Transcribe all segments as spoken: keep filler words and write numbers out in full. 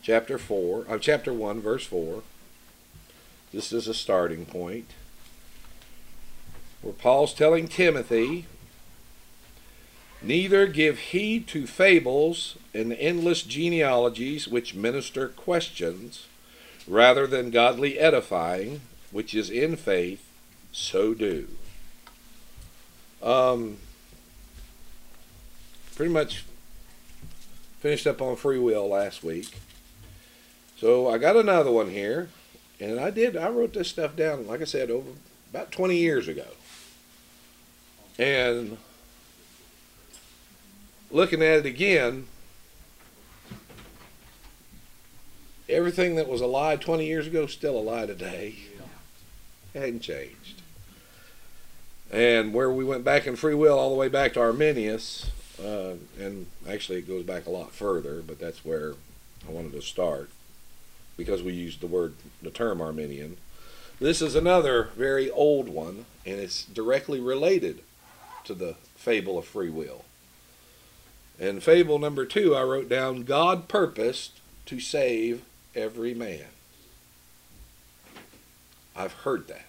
chapter four, uh, chapter one, verse four. This is a starting point where Paul's telling Timothy, neither give heed to fables and endless genealogies which minister questions, rather than godly edifying, which is in faith, so do. Um, pretty much finished up on free will last week. So I got another one here, and I did, I wrote this stuff down, like I said, over about twenty years ago. And looking at it again, everything that was a lie twenty years ago is still a lie today. It hadn't changed. And where we went back in free will all the way back to Arminius, uh, and actually it goes back a lot further, but that's where I wanted to start, because we used the word, the term Arminian. This is another very old one, and it's directly related to the fable of free will. And fable number two, I wrote down, God purposed to save every man. I've heard that.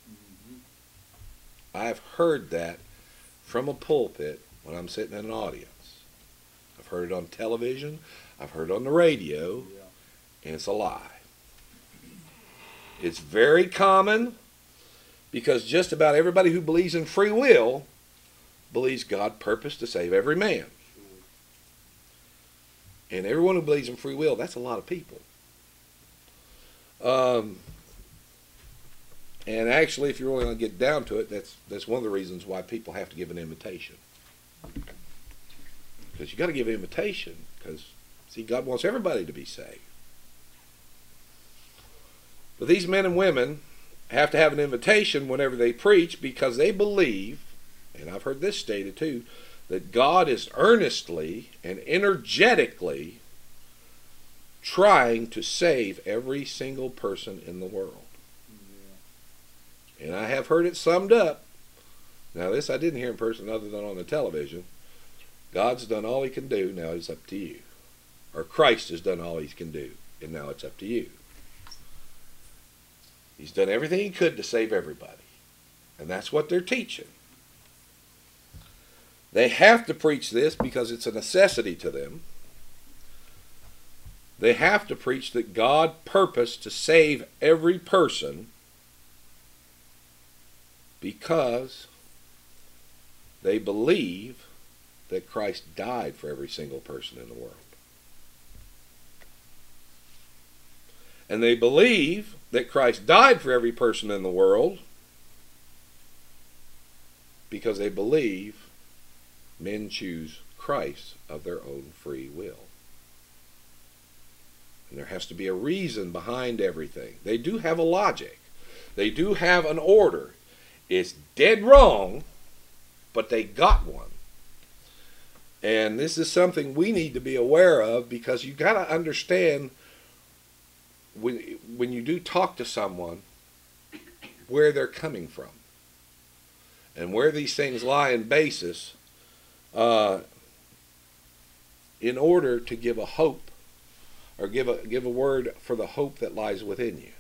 I've heard that from a pulpit when I'm sitting in an audience. I've heard it on television. I've heard it on the radio. And it's a lie. It's very common, because just about everybody who believes in free will believes God purposed to save every man. And everyone who believes in free will, that's a lot of people. Um, and actually, if you're really going to get down to it, that's that's one of the reasons why people have to give an invitation. Because you got to give an invitation, because, see, God wants everybody to be saved. But these men and women have to have an invitation whenever they preach, because they believe, and I've heard this stated too, that God is earnestly and energetically trying to save every single person in the world. Yeah. And I have heard it summed up. Now this I didn't hear in person other than on the television. God's done all he can do, now it's up to you. Or Christ has done all he can do, and now it's up to you. He's done everything he could to save everybody. And that's what they're teaching. They have to preach this because it's a necessity to them. They have to preach that God purposed to save every person because they believe that Christ died for every single person in the world. And they believe that Christ died for every person in the world because they believe men choose Christ of their own free will. And there has to be a reason behind everything. They do have a logic. They do have an order. It's dead wrong, but they got one. And this is something we need to be aware of, because you got to understand when, when you do talk to someone where they're coming from and where these things lie in basis, uh, in order to give a hope or give a give a word for the hope that lies within you.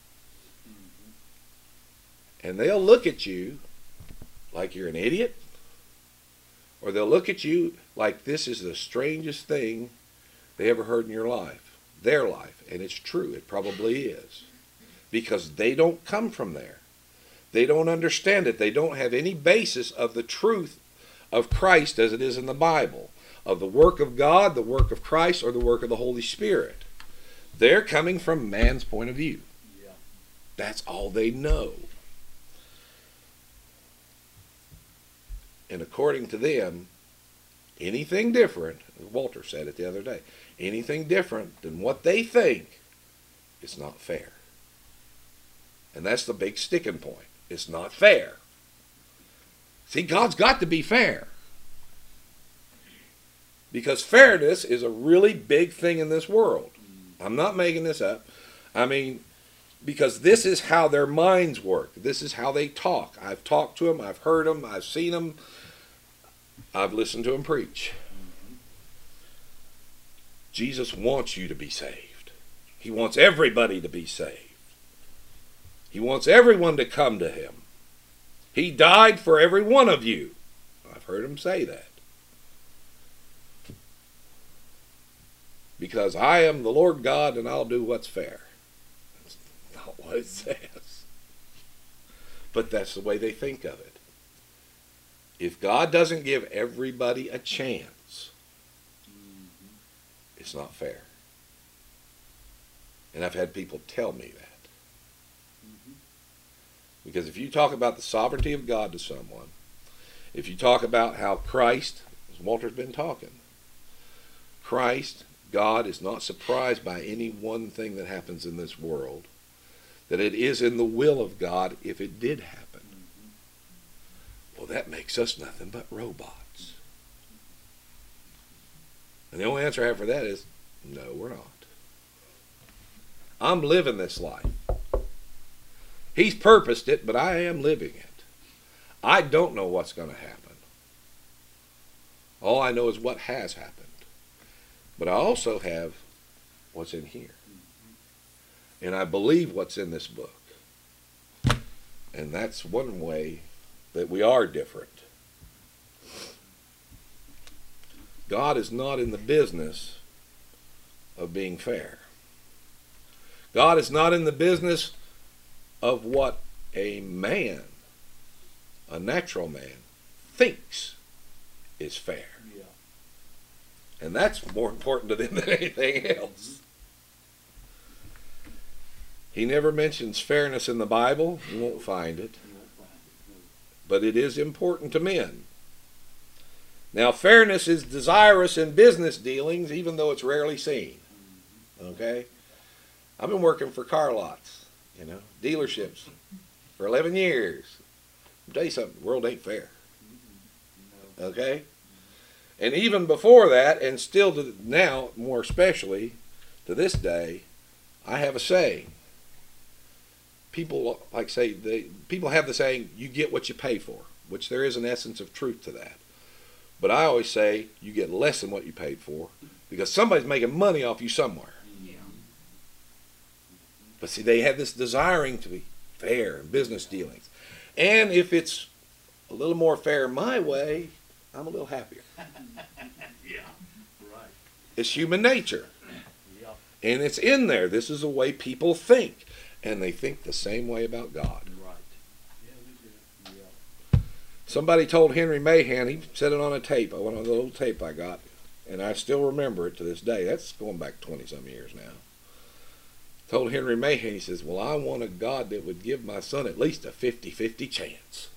And they'll look at you like you're an idiot, or they'll look at you like this is the strangest thing they ever heard in your life, their life. And it's true, it probably is, because they don't come from there. They don't understand it. They don't have any basis of the truth of Christ as it is in the Bible, of the work of God, the work of Christ, or the work of the Holy Spirit. They're coming from man's point of view. Yeah. That's all they know. And according to them, anything different, Walter said it the other day, anything different than what they think is not fair. And that's the big sticking point. It's not fair. See, God's got to be fair. Because fairness is a really big thing in this world. I'm not making this up. I mean, because this is how their minds work. This is how they talk. I've talked to them. I've heard them. I've seen them. I've listened to them preach. Jesus wants you to be saved. He wants everybody to be saved. He wants everyone to come to him. He died for every one of you. I've heard him say that. Because I am the Lord God and I'll do what's fair. That's not what it says. But that's the way they think of it. If God doesn't give everybody a chance, it's not fair. And I've had people tell me that. Because if you talk about the sovereignty of God to someone, if you talk about how Christ, as Walter's been talking, Christ, God is not surprised by any one thing that happens in this world, that it is in the will of God if it did happen. Well, that makes us nothing but robots. And the only answer I have for that is, no, we're not. I'm living this life. He's purposed it, but I am living it. I don't know what's going to happen. All I know is what has happened. But I also have what's in here. And I believe what's in this book. And that's one way that we are different. God is not in the business of being fair. God is not in the business of what a man, a natural man, thinks is fair. Yeah. And that's more important to them than anything else. He never mentions fairness in the Bible. You won't find it. But it is important to men. Now, fairness is desirous in business dealings, even though it's rarely seen. Okay? I've been working for car lots, you know, dealerships for eleven years. I'll tell you something, the world ain't fair. Okay? And even before that, and still to now, more especially to this day, I have a saying. People like say they people have the saying, you get what you pay for, which there is an essence of truth to that. But I always say you get less than what you paid for, because somebody's making money off you somewhere. Yeah. But see, they have this desiring to be fair in business dealings. And if it's a little more fair my way, I'm a little happier. Yeah, right. It's human nature. Yeah. And it's in there. This is the way people think. And they think the same way about God. Right. Yeah, we do. Yeah. Somebody told Henry Mahan, he said it on a tape, on a little tape I got, and I still remember it to this day. That's going back twenty-some years now. Told Henry Mahan, he says, well, I want a God that would give my son at least a fifty-fifty chance.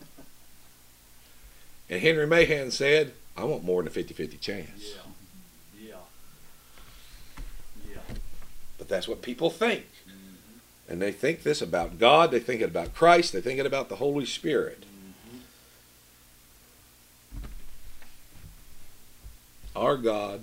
And Henry Mahan said, I want more than a fifty-fifty chance. Yeah. Yeah. Yeah. But that's what people think. And they think this about God, they think it about Christ, they think it about the Holy Spirit. Mm-hmm. Our God,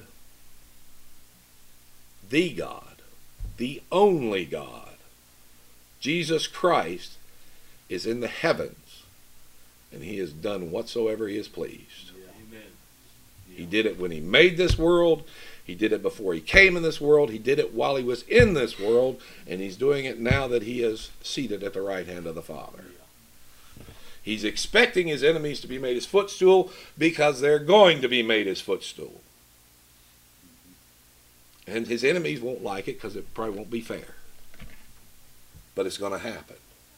the God, the only God, Jesus Christ, is in the heavens, and he has done whatsoever he is pleased. Yeah. Amen. Yeah. He did it when he made this world. He did it before he came in this world. He did it while he was in this world. And he's doing it now that he is seated at the right hand of the Father. He's expecting his enemies to be made his footstool, because they're going to be made his footstool. And his enemies won't like it because it probably won't be fair. But it's going to happen.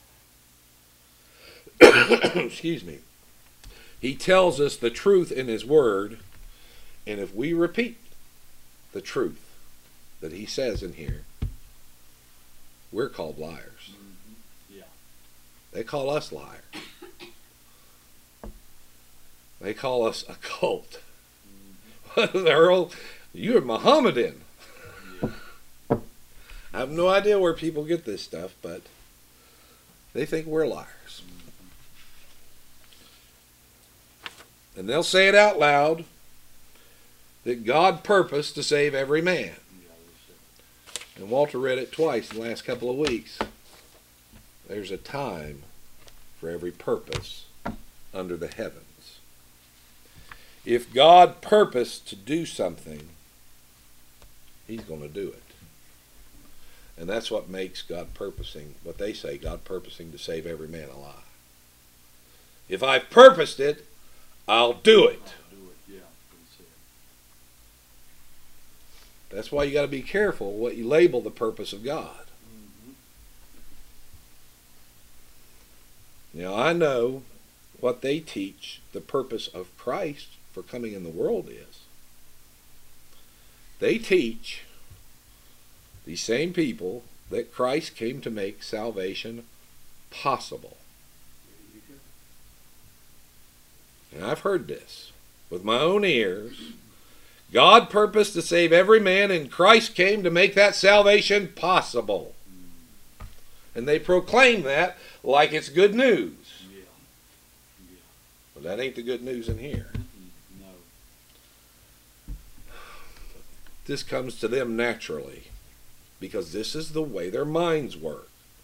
Excuse me. He tells us the truth in his word. And if we repeat the truth that he says in here, we're called liars. Mm-hmm. Yeah. They call us liars. They call us a cult. Mm-hmm. Earl, you're Mohammedan. Yeah. I have no idea where people get this stuff, but they think we're liars. Mm-hmm. And they'll say it out loud, that God purposed to save every man. And Walter read it twice in the last couple of weeks. There's a time for every purpose under the heavens. If God purposed to do something, he's going to do it. And that's what makes God purposing, what they say, God purposing to save every man alive. If I've purposed it, I'll do it. I'll do it. Yeah, that's it. That's why you got to be careful what you label the purpose of God. Mm-hmm. Now, I know what they teach the purpose of Christ for coming in the world is. They teach, these same people, that Christ came to make salvation possible. And I've heard this with my own ears. God purposed to save every man, and Christ came to make that salvation possible. And they proclaim that like it's good news. Yeah. Yeah. But that ain't the good news in here. No. This comes to them naturally, because this is the way their minds work.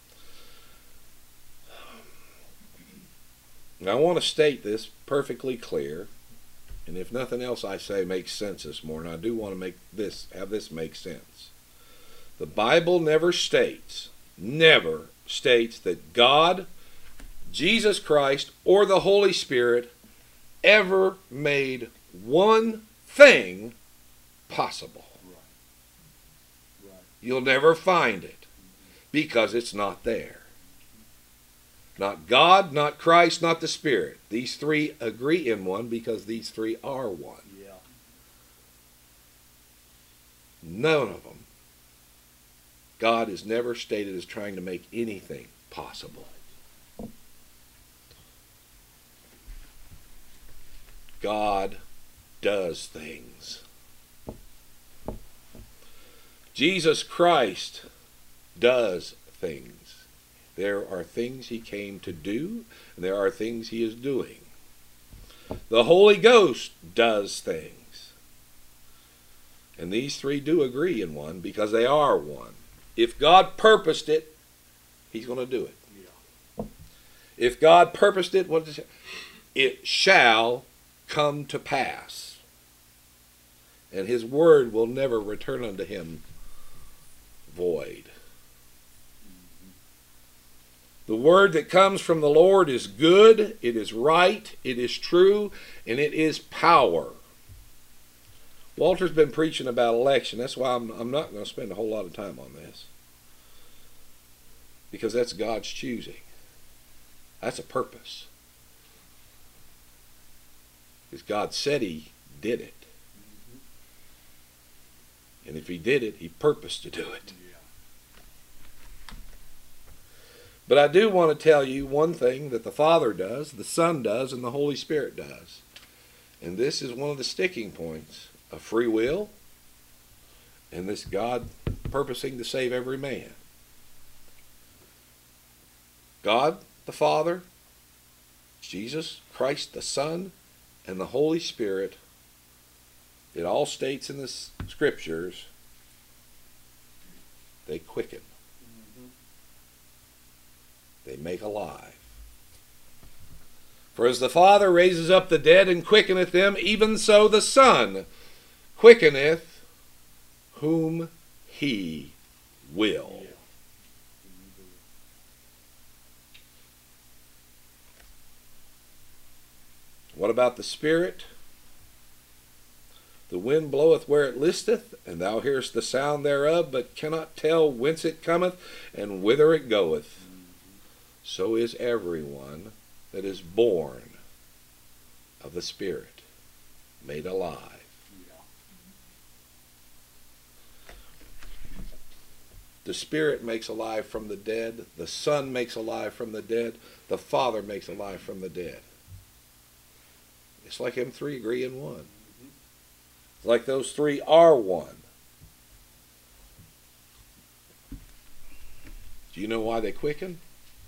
Now, I want to state this perfectly clear, and if nothing else I say makes sense this morning, I do want to make this, have this make sense. The Bible never states, never states that God, Jesus Christ, or the Holy Spirit ever made one thing possible. Right. Right. You'll never find it because it's not there. Not God, not Christ, not the Spirit. These three agree in one because these three are one. Yeah. None of them. God is never stated as trying to make anything possible. God does things. Jesus Christ does things. There are things he came to do, and there are things he is doing. The Holy Ghost does things. And these three do agree in one because they are one. If God purposed it, he's going to do it. Yeah. If God purposed it, what does it say? It shall come to pass. And his word will never return unto him void. The word that comes from the Lord is good, it is right, it is true, and it is power. Walter's been preaching about election. That's why I'm, I'm not going to spend a whole lot of time on this. Because that's God's choosing. That's a purpose. Because God said he did it. And if he did it, he purposed to do it. But I do want to tell you one thing that the Father does, the Son does, and the Holy Spirit does. And this is one of the sticking points of free will and this God purposing to save every man. God the Father, Jesus Christ the Son, and the Holy Spirit, it all states in the Scriptures, they quicken. They make alive. For as the Father raises up the dead and quickeneth them, even so the Son quickeneth whom he will. What about the Spirit? The wind bloweth where it listeth, and thou hearest the sound thereof, but cannot tell whence it cometh and whither it goeth. So is everyone that is born of the Spirit, made alive. The Spirit makes alive from the dead. The Son makes alive from the dead. The Father makes alive from the dead. It's like them three agree in one. It's like those three are one. Do you know why they quicken?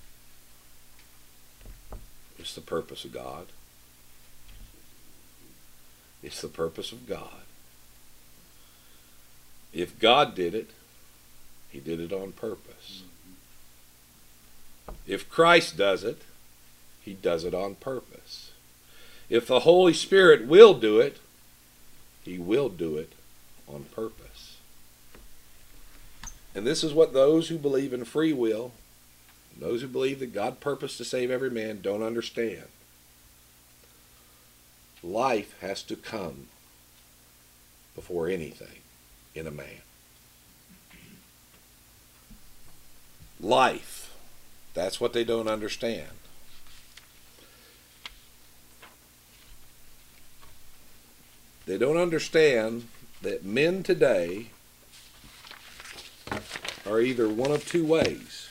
It's the purpose of God. It's the purpose of God. If God did it, he did it on purpose. If Christ does it, he does it on purpose. If the Holy Spirit will do it, he will do it on purpose. And this is what those who believe in free will, those who believe that God purposed to save every man, don't understand. Life has to come before anything in a man. Life. That's what they don't understand. They don't understand that men today are either one of two ways.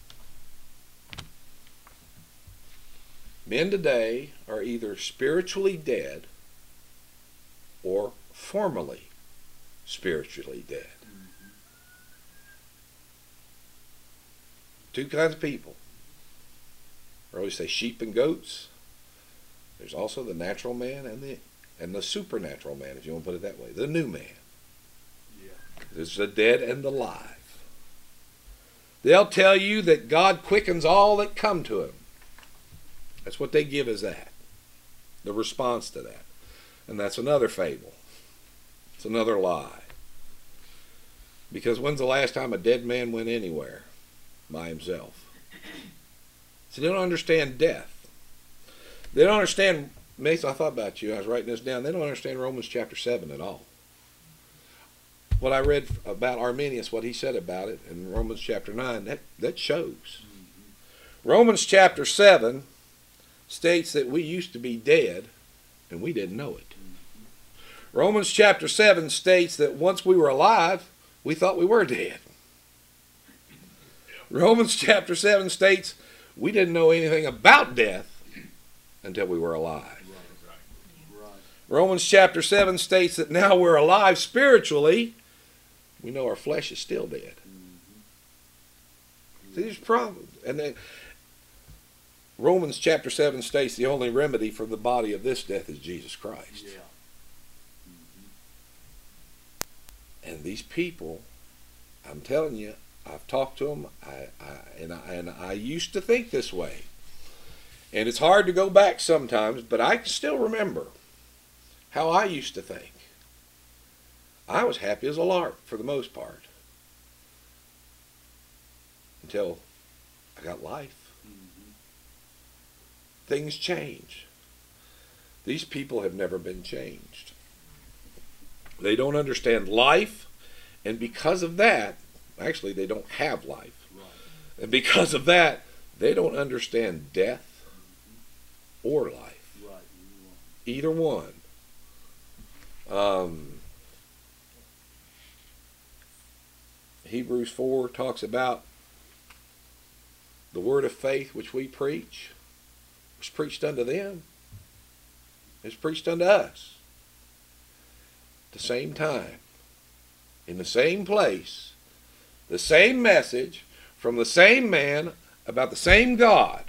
Men today are either spiritually dead or formally spiritually dead. Two kinds of people. I always say sheep and goats. There's also the natural man and the and the supernatural man, if you want to put it that way. The new man. Yeah. There's the dead and the alive. They'll tell you that God quickens all that come to him. That's what they give as that. The response to that. And that's another fable. It's another lie. Because when's the last time a dead man went anywhere by himself? So they don't understand death. They don't understand, Mason, I thought about you, I was writing this down, they don't understand Romans chapter seven at all. What I read about Arminius, what he said about it in Romans chapter nine, that, that shows. Mm-hmm. Romans chapter seven states that we used to be dead and we didn't know it. Mm-hmm. Romans chapter seven states that once we were alive, we thought we were dead. Romans chapter seven states we didn't know anything about death until we were alive. Right. Right. Romans chapter seven states that now we're alive spiritually, we know our flesh is still dead. Mm-hmm. See, there's problems. And then Romans chapter seven states the only remedy for the body of this death is Jesus Christ. Yeah. Mm-hmm. And these people, I'm telling you, I've talked to them, I, I, and, I, and I used to think this way. And it's hard to go back sometimes, but I can still remember how I used to think. I was happy as a lark for the most part. Until I got life. Mm-hmm. Things change. These people have never been changed. They don't understand life, and because of that, actually they don't have life. Right. And because of that, they don't understand death or life. Right. Either one. Um, Hebrews four talks about the word of faith which we preach was preached unto them. It's preached unto us. At the same time, in the same place, the same message from the same man about the same God,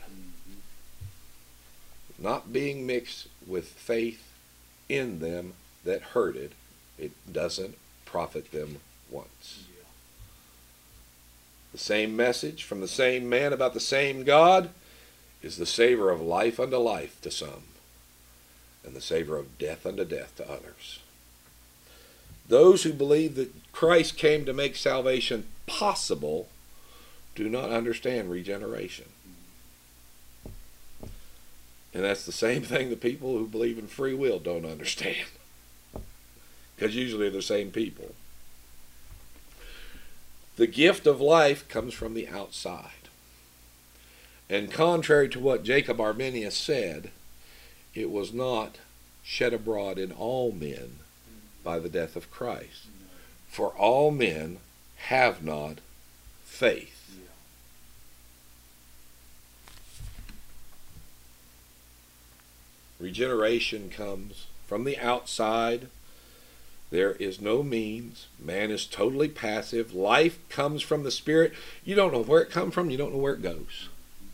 not being mixed with faith in them that heard it. It doesn't profit them once. Yeah. The same message from the same man about the same God is the savor of life unto life to some, and the savor of death unto death to others. Those who believe that Christ came to make salvation possible do not understand regeneration. And that's the same thing the people who believe in free will don't understand. Because usually they're the same people. The gift of life comes from the outside. And contrary to what Jacob Arminius said, it was not shed abroad in all men by the death of Christ. For all men have not faith. Regeneration comes from the outside. There is no means. Man is totally passive. Life comes from the Spirit. You don't know where it comes from. You don't know where it goes.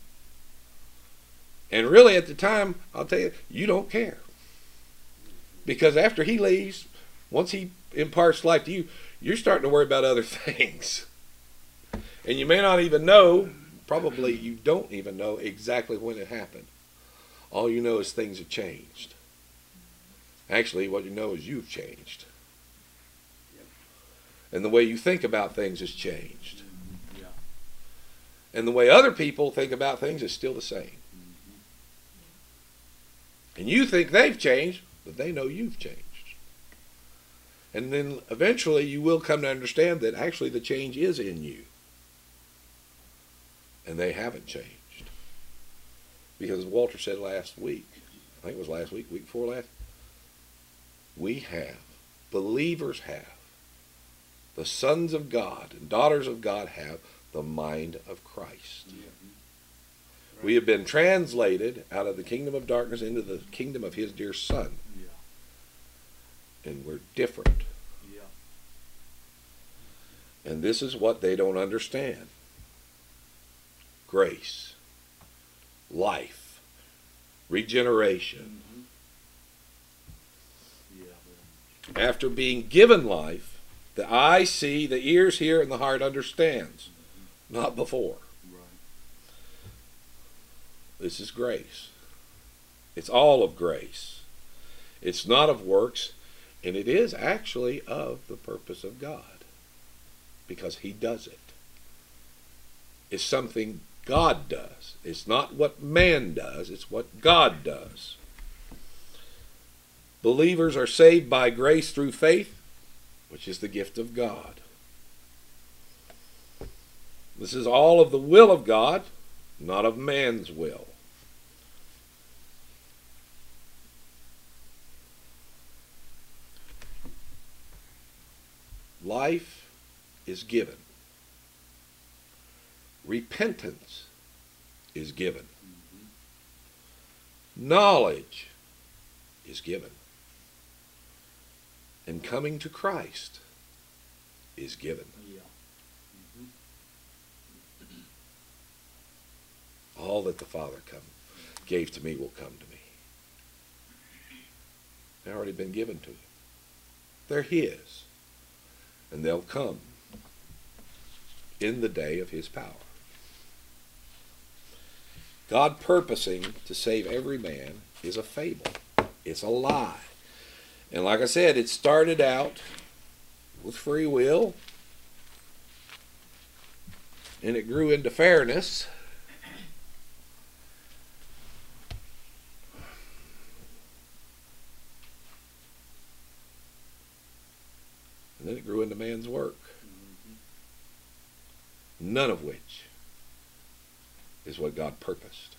And really at the time, I'll tell you, you don't care. Because after he leaves, once he imparts life to you, you're starting to worry about other things. And you may not even know, probably you don't even know exactly when it happened. All you know is things have changed. Actually, what you know is you've changed. And the way you think about things has changed. Mm-hmm. Yeah. And the way other people think about things is still the same. Mm-hmm. And you think they've changed, but they know you've changed. And then eventually you will come to understand that actually the change is in you. And they haven't changed. Because Walter said last week, I think it was last week, week before last, we have, believers have, the sons of God and daughters of God have the mind of Christ. Yeah. We have been translated out of the kingdom of darkness into the kingdom of his dear Son. Yeah. And we're different. Yeah. And this is what they don't understand. Grace, life, regeneration. Mm-hmm. Yeah. After being given life, the eye see, the ears hear, and the heart understands. Mm-hmm. Not before. Right. This is grace. It's all of grace. It's not of works, and it is actually of the purpose of God. Because he does it. It's something God does. It's not what man does, it's what God does. Believers are saved by grace through faith, which is the gift of God. This is all of the will of God, not of man's will. Life is given. Repentance is given. Mm-hmm. Knowledge is given. And coming to Christ is given. Yeah. Mm-hmm. All that the Father come, gave to me will come to me. They've already been given to you. They're his. And they'll come in the day of his power. God purposing to save every man is a fable. It's a lie. And like I said, it started out with free will, and it grew into fairness, and then it grew into man's work, Mm-hmm. none of which is what God purposed.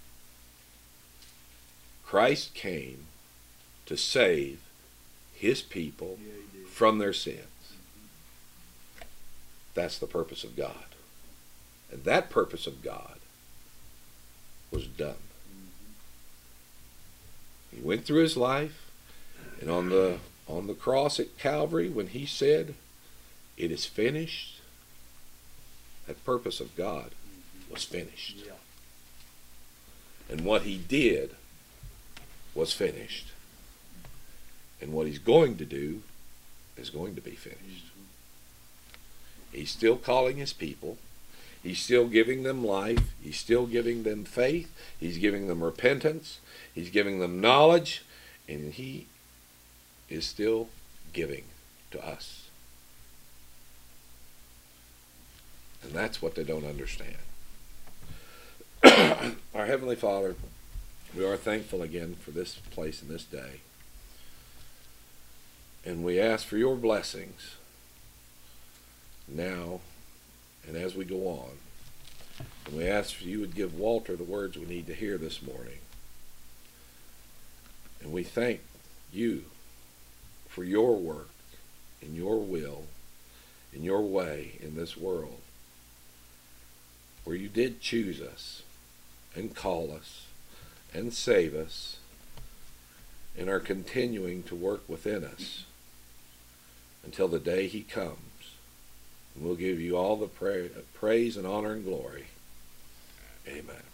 Christ came to save his people Yeah, he did. from their sins. Mm-hmm. That's the purpose of God. And that purpose of God was done. Mm-hmm. He went through his life, and on the on the cross at Calvary, when he said, "It is finished," that purpose of God Mm-hmm. was finished. Yeah. And what he did was finished. And what he's going to do is going to be finished. Mm-hmm. He's still calling his people. He's still giving them life. He's still giving them faith. He's giving them repentance. He's giving them knowledge. And he is still giving to us. And that's what they don't understand. Our Heavenly Father, we are thankful again for this place and this day. And we ask for your blessings now and as we go on. And we ask for you would give Walter the words we need to hear this morning. And we thank you for your work and your will and your way in this world, where you did choose us and call us and save us and are continuing to work within us until the day he comes. And we'll give you all the pra- praise and honor and glory. Amen.